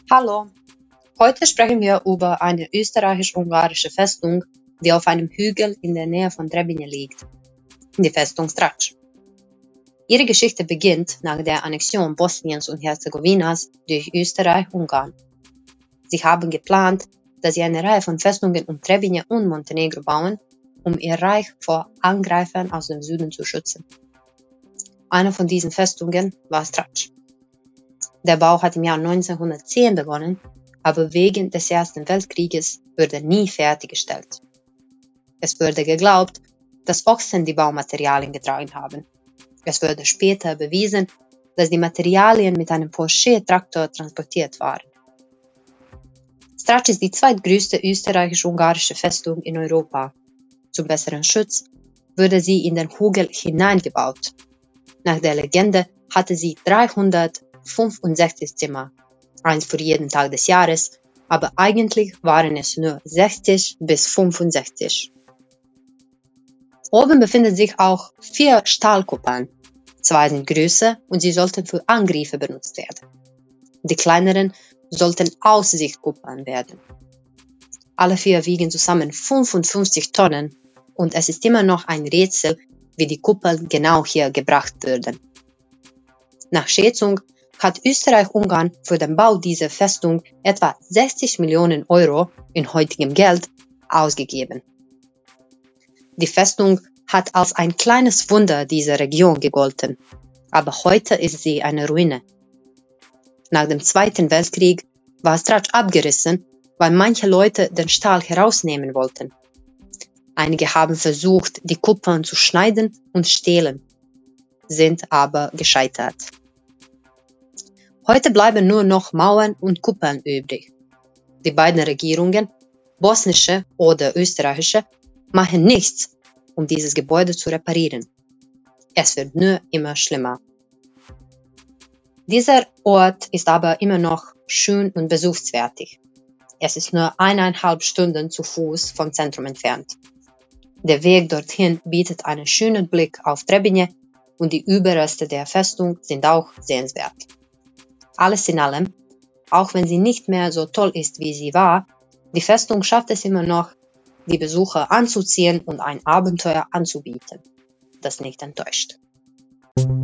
Hallo, heute sprechen wir über eine österreichisch-ungarische Festung, die auf einem Hügel in der Nähe von Trebinje liegt, die Festung Strač. Ihre Geschichte beginnt nach der Annexion Bosniens und Herzegowinas durch Österreich-Ungarn. Sie haben geplant, dass sie eine Reihe von Festungen um Trebinje und Montenegro bauen, um ihr Reich vor Angreifern aus dem Süden zu schützen. Eine von diesen Festungen war Strač. Der Bau hat im Jahr 1910 begonnen, aber wegen des Ersten Weltkrieges wurde nie fertiggestellt. Es wurde geglaubt, dass Ochsen die Baumaterialien getragen haben. Es wurde später bewiesen, dass die Materialien mit einem Porsche-Traktor transportiert waren. Strač ist die zweitgrößte österreichisch-ungarische Festung in Europa. Zum besseren Schutz wurde sie in den Hügel hineingebaut. Nach der Legende hatte sie 365 Zimmer, eins für jeden Tag des Jahres, aber eigentlich waren es nur 60 bis 65. Oben befinden sich auch 4 Stahlkuppeln. 2 sind größer und sie sollten für Angriffe benutzt werden. Die kleineren sollten Aussichtkuppeln werden. Alle 4 wiegen zusammen 55 Tonnen und es ist immer noch ein Rätsel, wie die Kuppeln genau hier gebracht wurden. Nach Schätzung hat Österreich-Ungarn für den Bau dieser Festung etwa 60 Millionen Euro in heutigem Geld ausgegeben. Die Festung hat als ein kleines Wunder dieser Region gegolten, aber heute ist sie eine Ruine. Nach dem Zweiten Weltkrieg war Strač abgerissen, weil manche Leute den Stahl herausnehmen wollten. Einige haben versucht, die Kuppeln zu schneiden und stehlen, sind aber gescheitert. Heute bleiben nur noch Mauern und Kuppeln übrig. Die beiden Regierungen, bosnische oder österreichische, machen nichts, um dieses Gebäude zu reparieren. Es wird nur immer schlimmer. Dieser Ort ist aber immer noch schön und besuchswertig. Es ist nur 1,5 Stunden zu Fuß vom Zentrum entfernt. Der Weg dorthin bietet einen schönen Blick auf Trebinje und die Überreste der Festung sind auch sehenswert. Alles in allem, auch wenn sie nicht mehr so toll ist, wie sie war, die Festung schafft es immer noch, die Besucher anzuziehen und ein Abenteuer anzubieten, das nicht enttäuscht.